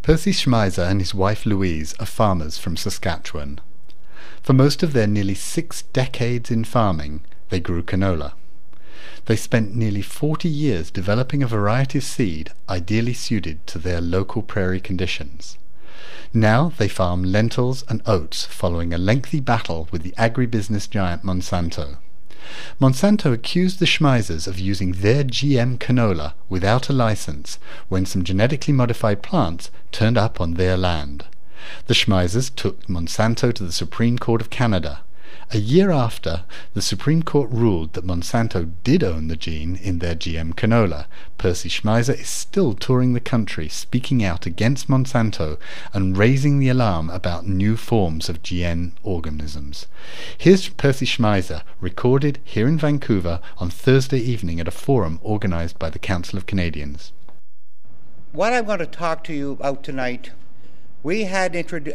Percy Schmeiser and his wife Louise are farmers from Saskatchewan. For most of their nearly 6 decades in farming, they grew canola. They spent nearly 40 years developing a variety of seed ideally suited to their local prairie conditions. Now they farm lentils and oats following a lengthy battle with the agribusiness giant Monsanto. Monsanto accused the Schmeisers of using their GM canola without a license when some genetically modified plants turned up on their land. The Schmeisers took Monsanto to the Supreme Court of Canada. A year after, the Supreme Court ruled that Monsanto did own the gene in their GM canola. Percy Schmeiser is still touring the country speaking out against Monsanto and raising the alarm about new forms of GM organisms. Here's Percy Schmeiser, recorded here in Vancouver on Thursday evening at a forum organized by the Council of Canadians. What I'm going to talk to you about tonight, we had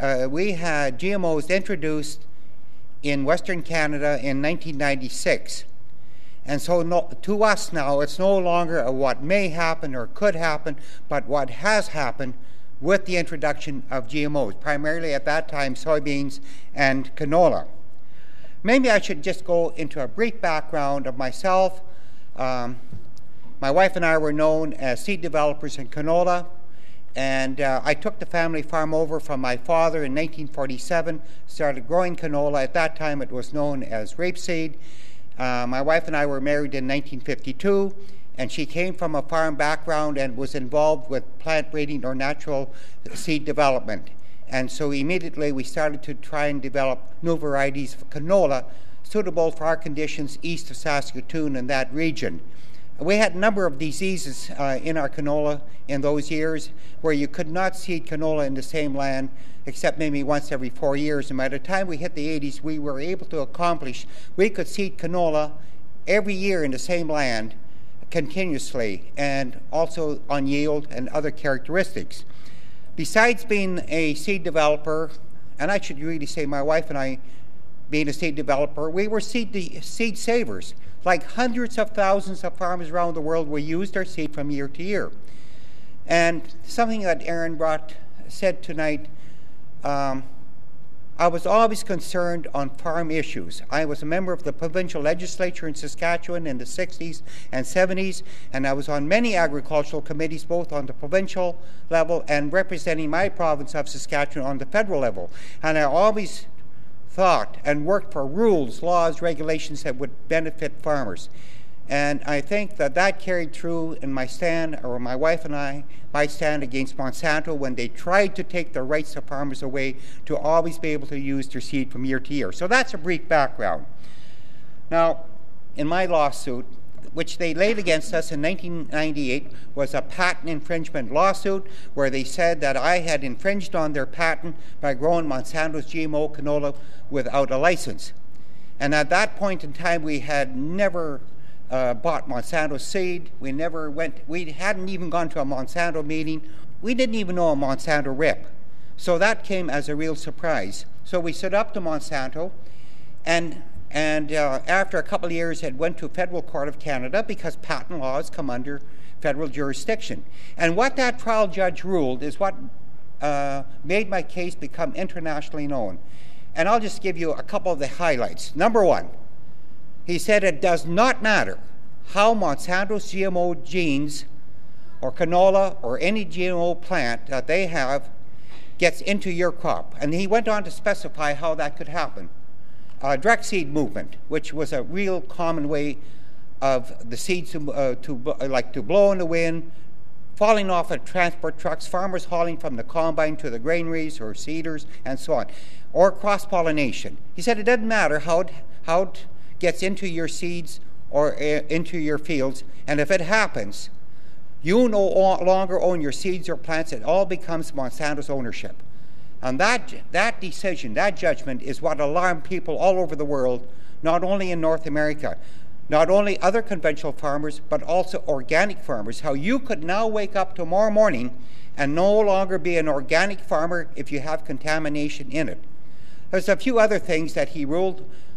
GMOs introduced in Western Canada in 1996. And so to us now, it's no longer a what may happen or could happen, but what has happened with the introduction of GMOs, primarily at that time soybeans and canola. Maybe I should just go into a brief background of myself. My wife and I were known as seed developers in canola. And I took the family farm over from my father in 1947, started growing canola. At that time, it was known as rapeseed. My wife and I were married in 1952, and she came from a farm background and was involved with plant breeding or natural seed development. And so immediately we started to try and develop new varieties of canola suitable for our conditions east of Saskatoon and that region. We had a number of diseases in our canola in those years where you could not seed canola in the same land except maybe once every 4 years. And by the time we hit the 80s, we were able to accomplish, we could seed canola every year in the same land continuously and also on yield and other characteristics. Besides being a seed developer, and I should really say my wife and I being a seed developer, we were seed savers. Like hundreds of thousands of farmers around the world, we used our seed from year to year. And something that Aaron said tonight, I was always concerned on farm issues. I was a member of the provincial legislature in Saskatchewan in the 60s and 70s, and I was on many agricultural committees, both on the provincial level and representing my province of Saskatchewan on the federal level. And I always thought and worked for rules, laws, regulations that would benefit farmers. And I think that carried through in my stand, or my wife and I, my stand against Monsanto when they tried to take the rights of farmers away to always be able to use their seed from year to year. So that's a brief background. Now, in my lawsuit, which they laid against us in 1998, was a patent infringement lawsuit where they said that I had infringed on their patent by growing Monsanto's GMO canola without a license. And at that point in time, we had never bought Monsanto seed. We hadn't even gone to a Monsanto meeting. We didn't even know a Monsanto rep. So that came as a real surprise. So we stood up to Monsanto, and after a couple of years, it went to Federal Court of Canada because patent laws come under federal jurisdiction. And what that trial judge ruled is what made my case become internationally known. And I'll just give you a couple of the highlights. Number one, he said it does not matter how Monsanto's GMO genes or canola or any GMO plant that they have gets into your crop. And he went on to specify how that could happen. Direct seed movement, which was a real common way of the seeds to blow in the wind, falling off of transport trucks, farmers hauling from the combine to the granaries or seeders, and so on, or cross-pollination. He said it doesn't matter how it gets into your seeds or into your fields, and if it happens, you no longer own your seeds or plants. It all becomes Monsanto's ownership. And that decision, that judgment, is what alarmed people all over the world, not only in North America, not only other conventional farmers, but also organic farmers, how you could now wake up tomorrow morning and no longer be an organic farmer if you have contamination in it. There's a few other things that he ruled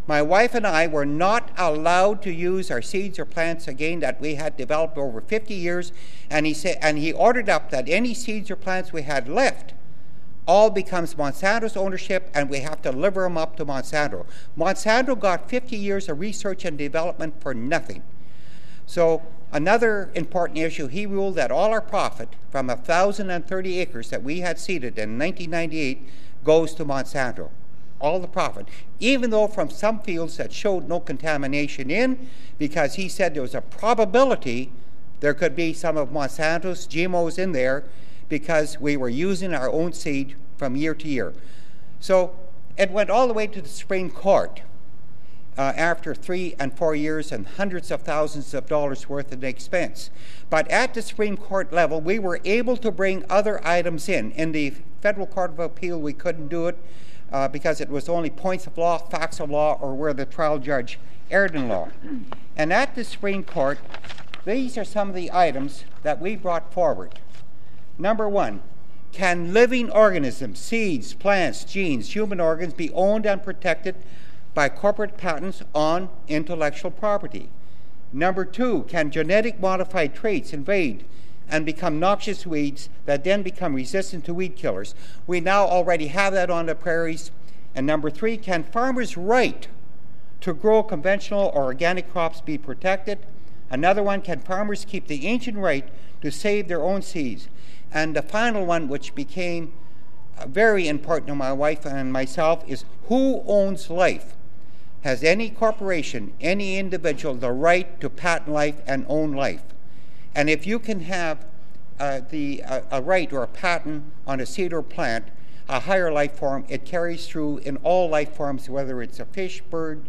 My wife and I were not allowed to use our seeds or plants again that we had developed over 50 years, and he ordered up that any seeds or plants we had left all becomes Monsanto's ownership, and we have to deliver them up to Monsanto. Monsanto got 50 years of research and development for nothing. So another important issue, he ruled that all our profit from 1,030 acres that we had seeded in 1998 goes to Monsanto. All the profit, even though from some fields that showed no contamination in, because he said there was a probability there could be some of Monsanto's GMOs in there because we were using our own seed from year to year. So it went all the way to the Supreme Court after 3 and 4 years and hundreds of thousands of dollars worth of expense. But at the Supreme Court level, we were able to bring other items in. In the Federal Court of Appeal, we couldn't do it because it was only points of law, facts of law, or where the trial judge erred in law. And at the Supreme Court, these are some of the items that we brought forward. Number 1, can living organisms, seeds, plants, genes, human organs be owned and protected by corporate patents on intellectual property? Number 2, can genetic modified traits invade and become noxious weeds that then become resistant to weed killers? We now already have that on the prairies. And number 3, can farmers' right to grow conventional or organic crops be protected? Another one, can farmers keep the ancient right to save their own seeds? And the final one, which became very important to my wife and myself, is who owns life? Has any corporation, any individual, the right to patent life and own life? And if you can have a right or a patent on a seed or plant, a higher life form, it carries through in all life forms, whether it's a fish, bird,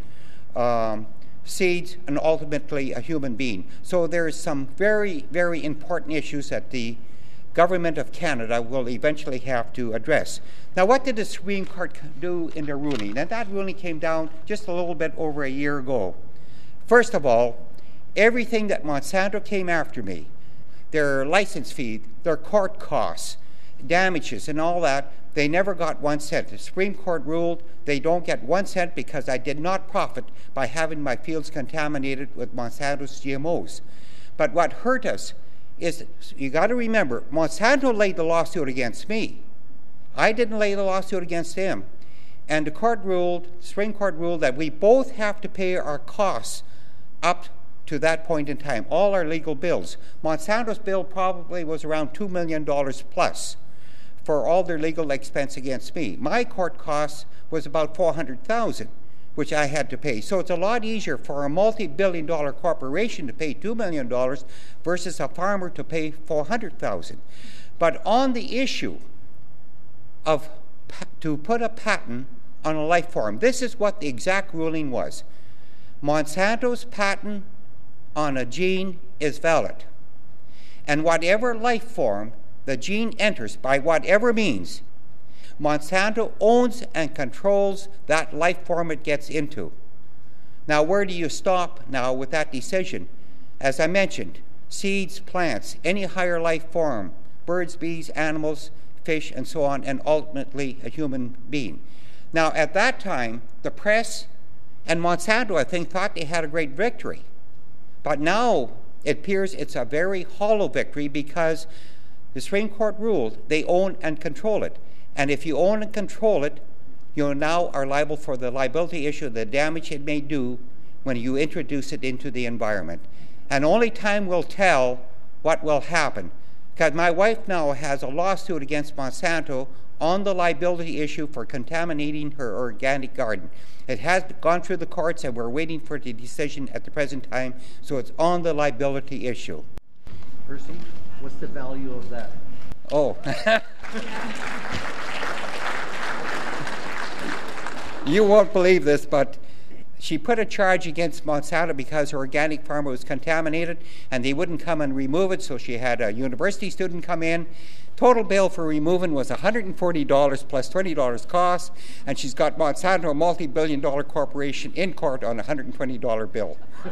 seeds, and ultimately a human being. So there's some very, very important issues that the Government of Canada will eventually have to address. Now, what did the Supreme Court do in their ruling? And that ruling came down just a little bit over a year ago. First of all, everything that Monsanto came after me, their license fee, their court costs, damages, and all that, they never got 1 cent. The Supreme Court ruled they don't get 1 cent because I did not profit by having my fields contaminated with Monsanto's GMOs. But what hurt us is, you got to remember, Monsanto laid the lawsuit against me. I didn't lay the lawsuit against them. And the Supreme Court ruled that we both have to pay our costs up to that point in time, all our legal bills. Monsanto's bill probably was around $2 million plus for all their legal expense against me. My court costs was about $400,000, which I had to pay. So it's a lot easier for a multi-billion-dollar corporation to pay $2 million versus a farmer to pay $400,000. But on the issue of to put a patent on a life form, this is what the exact ruling was. Monsanto's patent on a gene is valid. And whatever life form the gene enters by whatever means, Monsanto owns and controls that life form it gets into. Now, where do you stop now with that decision? As I mentioned, seeds, plants, any higher life form, birds, bees, animals, fish, and so on, and ultimately a human being. Now, at that time, the press and Monsanto, I think, thought they had a great victory. But now it appears it's a very hollow victory because the Supreme Court ruled they own and control it. And if you own and control it, you now are liable for the liability issue, the damage it may do when you introduce it into the environment. And only time will tell what will happen. Because my wife now has a lawsuit against Monsanto on the liability issue for contaminating her organic garden. It has gone through the courts and we're waiting for the decision at the present time, so it's on the liability issue. Percy, what's the value of that? Oh. You won't believe this, but she put a charge against Monsanto because her organic farm was contaminated and they wouldn't come and remove it, so she had a university student come in. Total bill for removing was $140 plus $20 costs, and she's got Monsanto, a multi-billion-dollar corporation, in court on a $120 bill.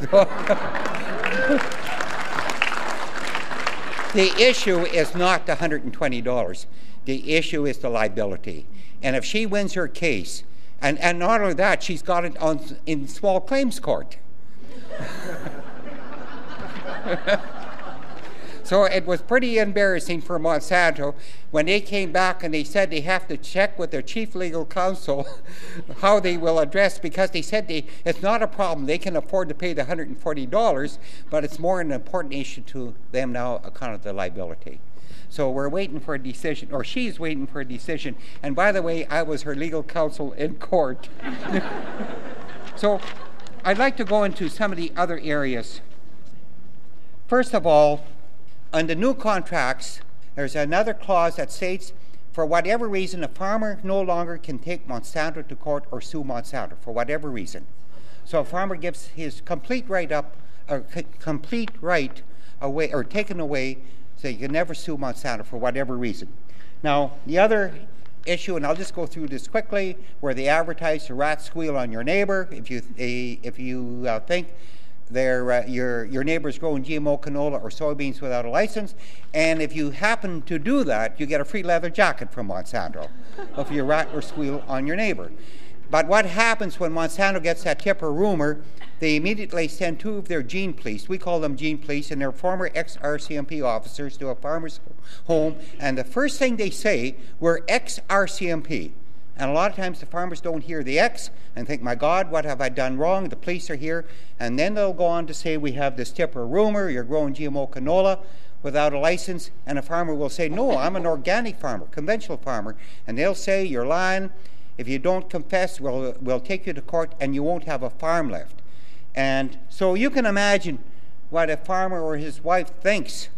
The issue is not the $120. The issue is the liability. And if she wins her case, And not only that, she's got it in small claims court. So it was pretty embarrassing for Monsanto when they came back and they said they have to check with their chief legal counsel how they will address, because they said it's not a problem. They can afford to pay the $140, but it's more an important issue to them now, account of the liability. So we're waiting for a decision, or she's waiting for a decision. And by the way, I was her legal counsel in court. So I'd like to go into some of the other areas. First of all, on the new contracts, there's another clause that states, for whatever reason, a farmer no longer can take Monsanto to court or sue Monsanto, for whatever reason. So a farmer gives his complete right away, or taken away, so you can never sue Monsanto for whatever reason. Now, the other issue, and I'll just go through this quickly, where they advertise the rat squeal on your neighbor. If you think your neighbor's growing GMO canola or soybeans without a license, and if you happen to do that, you get a free leather jacket from Monsanto if you rat or squeal on your neighbor. But what happens when Monsanto gets that tip or rumor, they immediately send two of their gene police, we call them gene police, and they're former ex-RCMP officers, to a farmer's home, and the first thing they say, we're ex-RCMP. And a lot of times the farmers don't hear the X and think, my God, what have I done wrong? The police are here. And then they'll go on to say, we have this tip or rumor, you're growing GMO canola without a license. And a farmer will say, no, I'm an organic farmer, conventional farmer. And they'll say, you're lying. If you don't confess, we'll take you to court and you won't have a farm left. And so you can imagine what a farmer or his wife thinks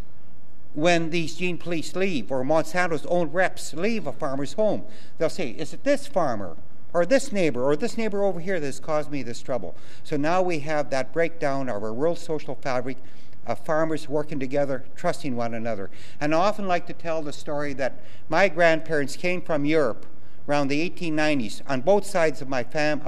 when these gene police leave, or Monsanto's own reps leave a farmer's home. They'll say, is it this farmer or this neighbor over here that has caused me this trouble? So now we have that breakdown of our world social fabric of farmers working together, trusting one another. And I often like to tell the story that my grandparents came from Europe around the 1890s on both sides of my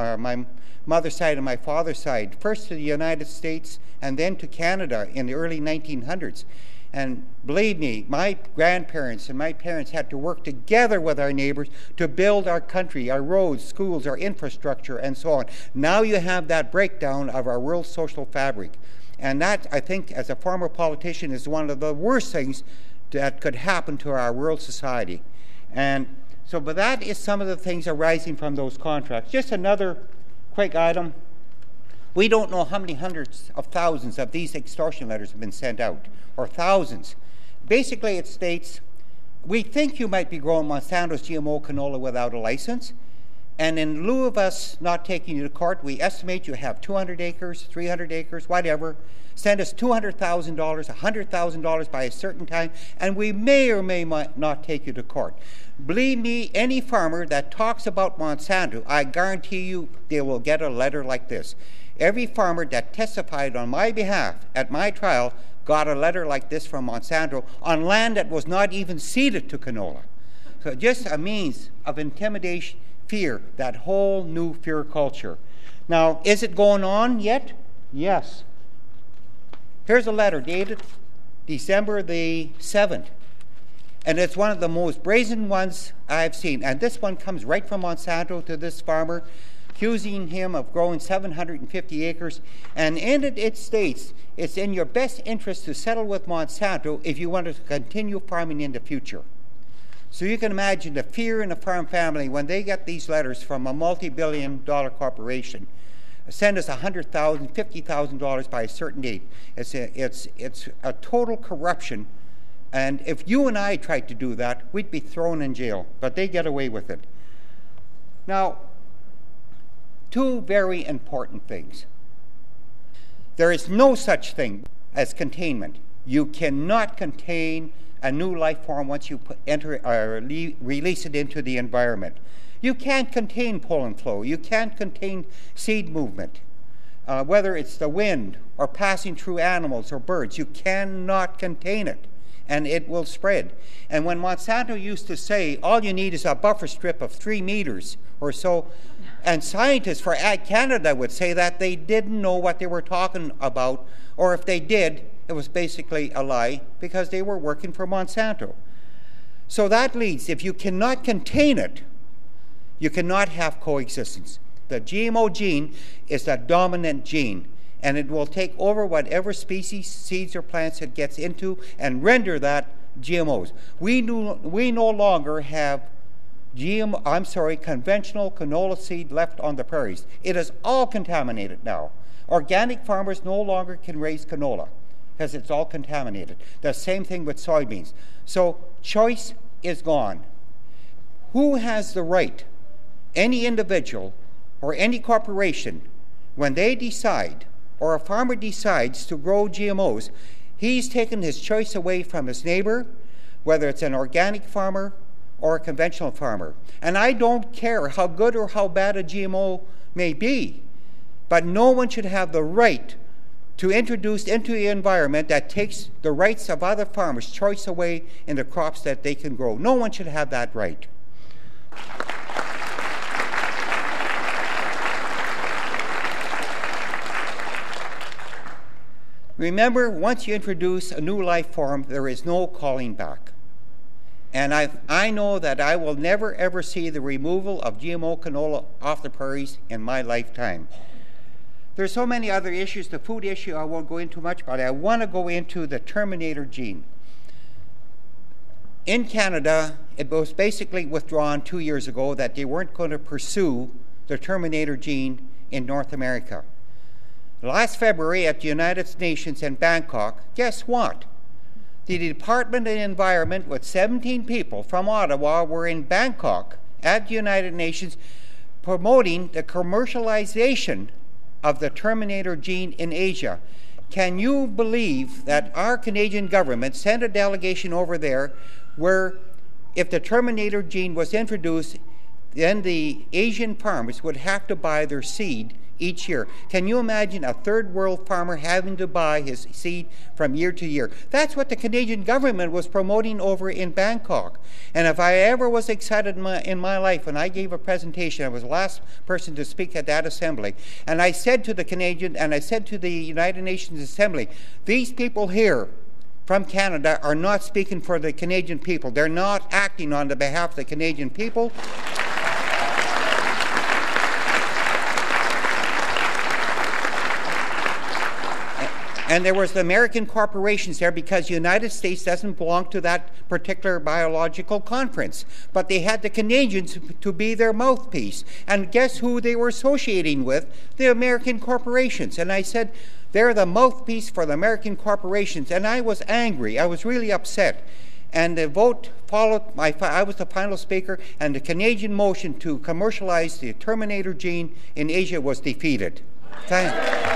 mother's side and my father's side, first to the United States and then to Canada in the early 1900s. And believe me, my grandparents and my parents had to work together with our neighbors to build our country, our roads, schools, our infrastructure, and so on. Now you have that breakdown of our world social fabric. And that, I think, as a former politician, is one of the worst things that could happen to our world society. And so, but that is some of the things arising from those contracts. Just another quick item. We don't know how many hundreds of thousands of these extortion letters have been sent out, or thousands. Basically, it states, we think you might be growing Monsanto's GMO canola without a license, and in lieu of us not taking you to court, we estimate you have 200 acres, 300 acres, whatever. Send us $200,000, $100,000 by a certain time, and we may or may not take you to court. Believe me, any farmer that talks about Monsanto, I guarantee you they will get a letter like this. Every farmer that testified on my behalf at my trial got a letter like this from Monsanto on land that was not even ceded to canola. So just a means of intimidation, fear, that whole new fear culture. Now, is it going on yet? Yes. Here's a letter dated December the 7th. And it's one of the most brazen ones I've seen. And this one comes right from Monsanto to this farmer, accusing him of growing 750 acres. And in it, it states, it's in your best interest to settle with Monsanto if you want to continue farming in the future. So you can imagine the fear in the farm family when they get these letters from a multi-billion-dollar corporation. Send us $100,000, $50,000 by a certain date. It's a total corruption. And if you and I tried to do that, we'd be thrown in jail. But they get away with it. Now, two very important things. There is no such thing as containment. You cannot contain a new life form once you release it into the environment. You can't contain pollen flow. You can't contain seed movement. Whether it's the wind or passing through animals or birds, you cannot contain it, and it will spread. And when Monsanto used to say, all you need is a buffer strip of 3 meters or so, and scientists for Ag Canada would say that they didn't know what they were talking about, or if they did, it was basically a lie because they were working for Monsanto. So that leads, if you cannot contain it, You cannot have coexistence. The GMO gene is the dominant gene, and it will take over whatever species, seeds, or plants it gets into and render that GMOs. We no longer have conventional canola seed left on the prairies. It is all contaminated now. Organic farmers no longer can raise canola because it's all contaminated. The same thing with soybeans. So choice is gone. Who has the right, any individual or any corporation, when they decide, or a farmer decides to grow GMOs, he's taken his choice away from his neighbor, whether it's an organic farmer or a conventional farmer. And I don't care how good or how bad a GMO may be, but no one should have the right to introduce into the environment that takes the rights of other farmers' choice away in the crops that they can grow. No one should have that right. Remember, once you introduce a new life form, there is no calling back. And I know that I will never ever see the removal of GMO canola off the prairies in my lifetime. There's so many other issues. The food issue I won't go into much, but I want to go into the Terminator gene. In Canada, it was basically withdrawn 2 years ago that they weren't going to pursue the Terminator gene in North America. Last February at the United Nations in Bangkok, guess what? The Department of the Environment with 17 people from Ottawa were in Bangkok at the United Nations promoting the commercialization of the Terminator gene in Asia. Can you believe that our Canadian government sent a delegation over there where if the Terminator gene was introduced, then the Asian farmers would have to buy their seed each year? Can you imagine a third world farmer having to buy his seed from year to year? That's what the Canadian government was promoting over in Bangkok. And if I ever was excited in my life, when I gave a presentation, I was the last person to speak at that assembly, and I said to the Canadian, and I said to the United Nations Assembly, these people here from Canada are not speaking for the Canadian people. They're not acting on the behalf of the Canadian people. And there was the American corporations there because the United States doesn't belong to that particular biological conference. But they had the Canadians to be their mouthpiece. And guess who they were associating with? The American corporations. And I said, they're the mouthpiece for the American corporations. And I was angry. I was really upset. And the vote followed. I was the final speaker, and the Canadian motion to commercialize the Terminator gene in Asia was defeated. Thank you.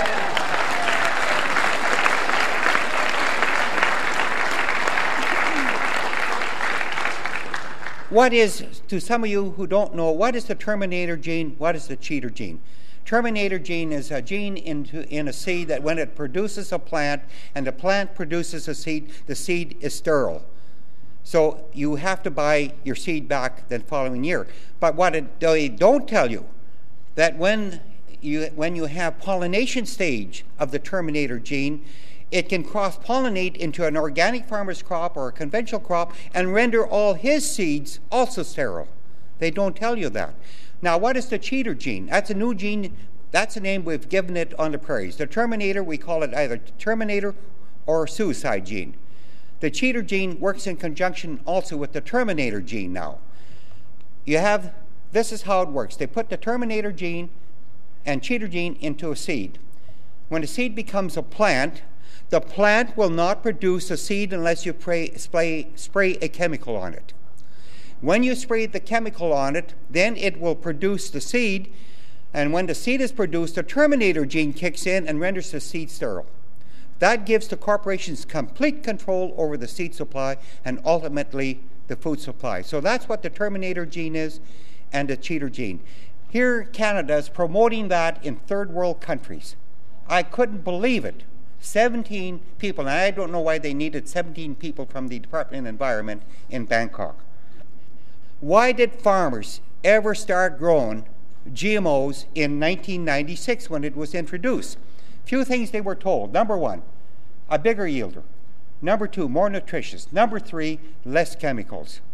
What is, to some of you who don't know, what is the Terminator gene? What is the cheater gene? Terminator gene is a gene in a seed that when it produces a plant and the plant produces a seed, the seed is sterile. So you have to buy your seed back the following year. But what they don't tell you, that when you have pollination stage of the Terminator gene, it can cross-pollinate into an organic farmer's crop or a conventional crop and render all his seeds also sterile. They don't tell you that. Now, what is the cheater gene? That's a new gene. That's the name we've given it on the prairies. The Terminator, we call it either Terminator or suicide gene. The cheater gene works in conjunction also with the Terminator gene now. This is how it works. They put the Terminator gene and cheater gene into a seed. When the seed becomes a plant, the plant will not produce a seed unless you spray a chemical on it. When you spray the chemical on it, then it will produce the seed, and when the seed is produced, the Terminator gene kicks in and renders the seed sterile. That gives the corporations complete control over the seed supply and ultimately the food supply. So that's what the Terminator gene is and the cheater gene. Here, Canada is promoting that in third world countries. I couldn't believe it. 17 people, and I don't know why they needed 17 people from the Department of Environment in Bangkok. Why did farmers ever start growing GMOs in 1996 when it was introduced? Few things they were told. Number one, a bigger yielder. Number two, more nutritious. Number three, less chemicals.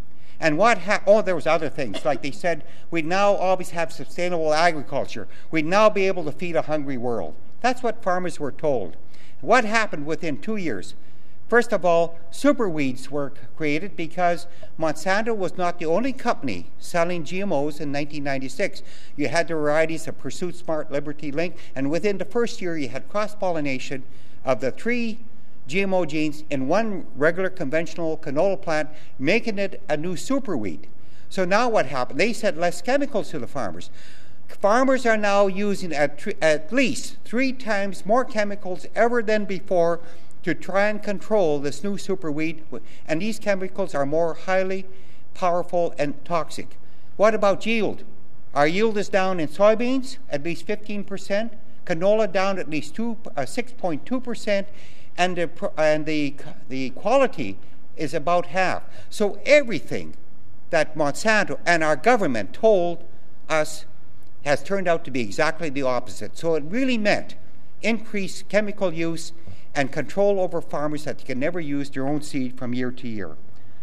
And there was other things. Like they said, we'd now always have sustainable agriculture. We'd now be able to feed a hungry world. That's what farmers were told. What happened within 2 years? First of all, superweeds were created because Monsanto was not the only company selling GMOs in 1996. You had the varieties of Pursuit Smart, Liberty Link, and within the first year you had cross-pollination of the 3 GMO genes in one regular conventional canola plant, making it a new superweed. So now what happened? They said less chemicals to the farmers. Farmers are now using at least 3 times more chemicals ever than before to try and control this new superweed, and these chemicals are more highly powerful and toxic. What about yield? Our yield is down in soybeans, at least 15%, canola down at least 6.2%, and the quality is about half. So everything that Monsanto and our government told us has turned out to be exactly the opposite. So it really meant increased chemical use and control over farmers that can never use their own seed from year to year.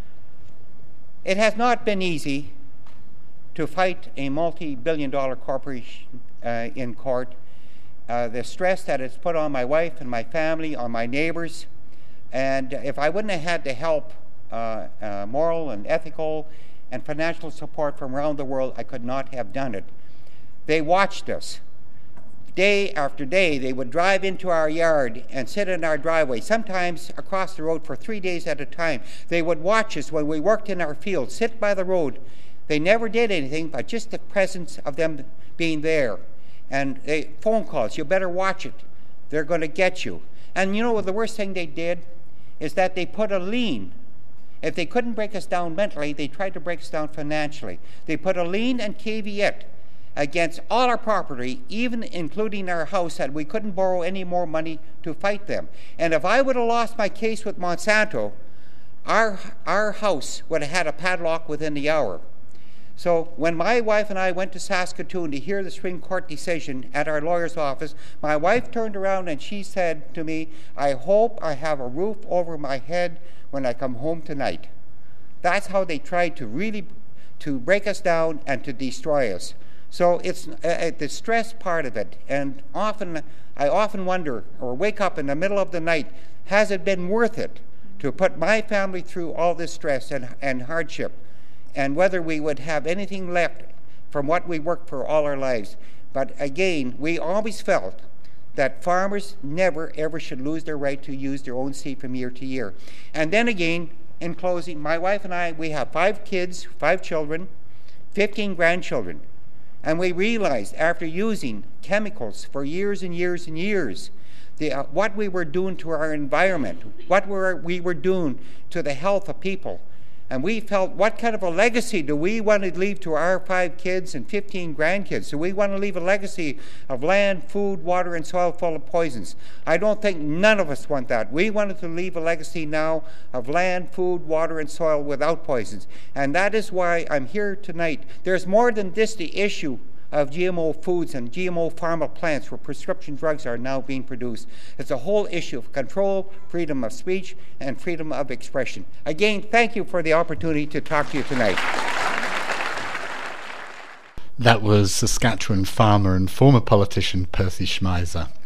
It has not been easy to fight a multi-billion-dollar corporation in court. The stress that it's put on my wife and my family, on my neighbors, and if I wouldn't have had the help, moral and ethical and financial support from around the world, I could not have done it. They watched us. Day after day, they would drive into our yard and sit in our driveway, sometimes across the road for 3 days at a time. They would watch us when we worked in our field, sit by the road. They never did anything, but just the presence of them being there. And phone calls, you better watch it. They're going to get you. And you know, the worst thing they did is that they put a lien. If they couldn't break us down mentally, they tried to break us down financially. They put a lien and caveat against all our property, even including our house, that we couldn't borrow any more money to fight them. And if I would have lost my case with Monsanto, our house would have had a padlock within the hour. So when my wife and I went to Saskatoon to hear the Supreme Court decision at our lawyer's office, my wife turned around and she said to me, "I hope I have a roof over my head when I come home tonight." That's how they tried to really break us down and to destroy us. So it's the stress part of it, and I often wonder or wake up in the middle of the night, has it been worth it to put my family through all this stress and hardship, and whether we would have anything left from what we worked for all our lives. But again, we always felt that farmers never ever should lose their right to use their own seed from year to year. And then again, in closing, my wife and I, we have 5 kids, 5 children, 15 grandchildren. And we realized after using chemicals for years and years and years, what we were doing to our environment, what we were doing to the health of people. And we felt, what kind of a legacy do we want to leave to our 5 kids and 15 grandkids? Do we want to leave a legacy of land, food, water, and soil full of poisons? I don't think none of us want that. We wanted to leave a legacy now of land, food, water, and soil without poisons. And that is why I'm here tonight. There's more than just the issue of GMO foods and GMO pharma plants where prescription drugs are now being produced. It's a whole issue of control, freedom of speech, and freedom of expression. Again, thank you for the opportunity to talk to you tonight. That was Saskatchewan farmer and former politician Percy Schmeiser.